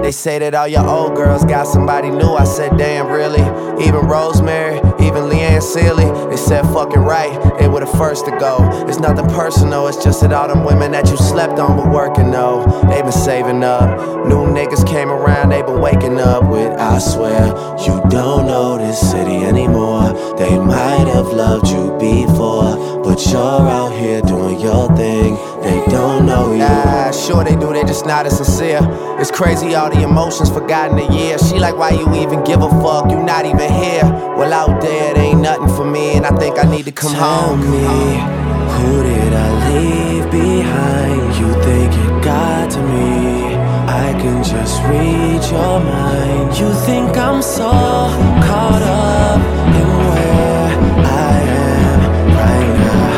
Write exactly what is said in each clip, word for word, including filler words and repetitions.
They say that all your old girls got somebody new. I said, damn, really? Even Rosemary, even Leanne Sealy. They said, fucking right, they were the first to go. It's nothing personal, it's just that all them women that you slept on were working, though. They been saving up. New niggas came around, they been waking up with, I swear, you don't know this city anymore. They might have loved you before, but you're out here doing your thing. They don't know you. Nah, sure they do, they just not as sincere. It's crazy all the emotions forgotten a year. She like, why you even give a fuck? You not even here. Well, out there, it ain't nothing for me, and I think I need to come Tell home. Tell me, who did I leave behind? You think it got to me? I can just read your mind. You think I'm so caught up in where I am right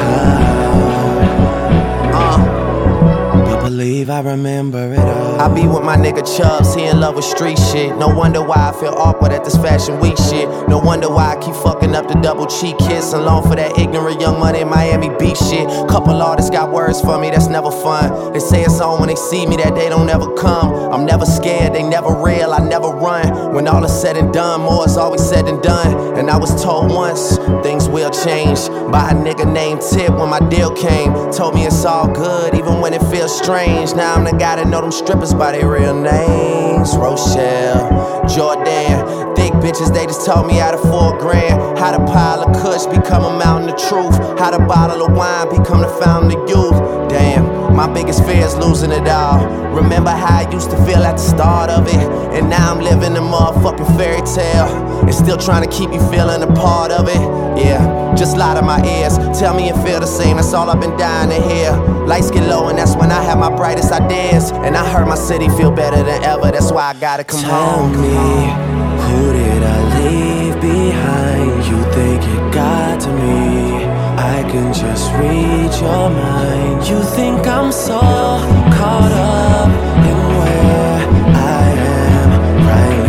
now, uh, but believe I remember it all. I be with my nigga Chubbs, he in love with street shit. No wonder why I feel awkward at this fashion week shit. No wonder why I keep fucking up the double cheek kiss. Along for that ignorant young money Miami Beach shit. Couple artists got words for me, that's never fun. They say it's on when they see me, that they don't ever come. I'm never scared, they never real, I never run. When all is said and done, more is always said and done. And I was told once, things will change, by a nigga named Tip when my deal came. Told me it's all good, even when it feels strange. Now I'm the guy that know them strippers by their real names. Rochelle, Jordan, thick bitches, they just told me how to four grand. How to pile of kush become a mountain of truth. How to bottle of wine become the fountain of youth. Damn, my biggest fear is losing it all. Remember how I used to feel at the start of it, and now I'm living a motherfucking fairy tale, and still trying to keep you feeling a part of it. Yeah, just lie to my ears, tell me you feel the same, that's all I've been dying to hear. Lights get low and that's when I have my brightest ideas, and I heard my city feel better than ever, that's why I gotta come Tell home. Tell me, who did I leave behind? You think it got to me? I can just read your mind. You think I'm so caught up in where I am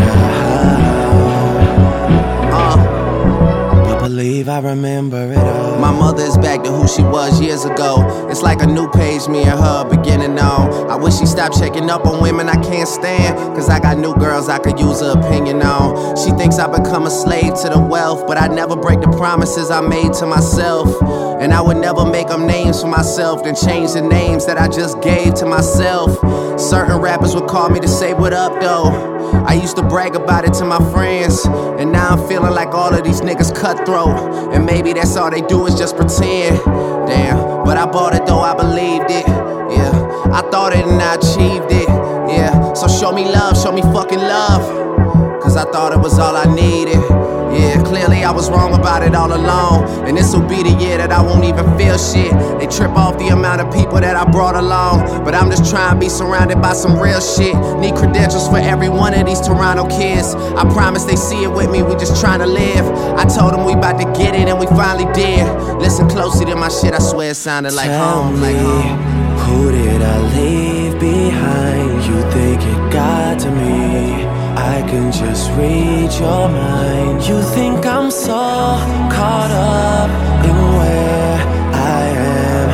right now, uh, but believe I remember it all. My mother is back to who she was years ago. It's like a new page me and her beginning on. I wish she stopped checking up on women I can't stand, cause I got new girls I could use her opinion on. She thinks I become a slave to the wealth, but I never break the promises I made to myself. And I would never make up names for myself, then change the names that I just gave to myself. Certain rappers would call me to say what up though. I used to brag about it to my friends, and now I'm feeling like all of these niggas cutthroat, and maybe that's all they do is just pretend. Damn, but I bought it though, I believed it. Yeah, I thought it and I achieved it. Yeah, so show me love, show me fucking love, cause I thought it was all I needed. Yeah, clearly I was wrong about it all along, and this'll be the year that I won't even feel shit. They trip off the amount of people that I brought along, but I'm just trying to be surrounded by some real shit. Need credentials for every one of these Toronto kids. I promise they see it with me, we just trying to live. I told them we about to get it and we finally did. Listen closely to my shit, I swear it sounded like Tell home, me, like home. who did I leave behind? You think it got to me? I can just read your mind. You think I'm so caught up in where I am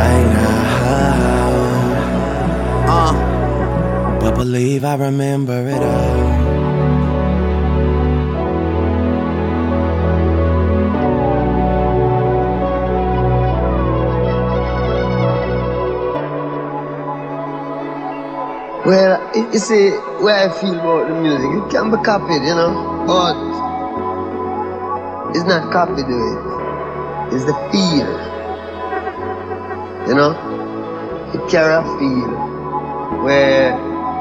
right now, uh, but believe I remember it all. Well, you see, where I feel about the music, it can be copied, you know, but it's not copied to it. It's the feel, you know. It carry a feel where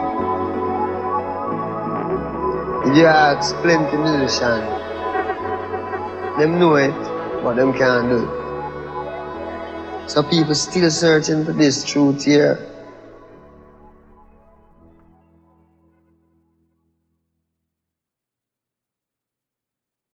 if you ask plenty musicians, them know it, but them can't do it. So people still searching for this truth here.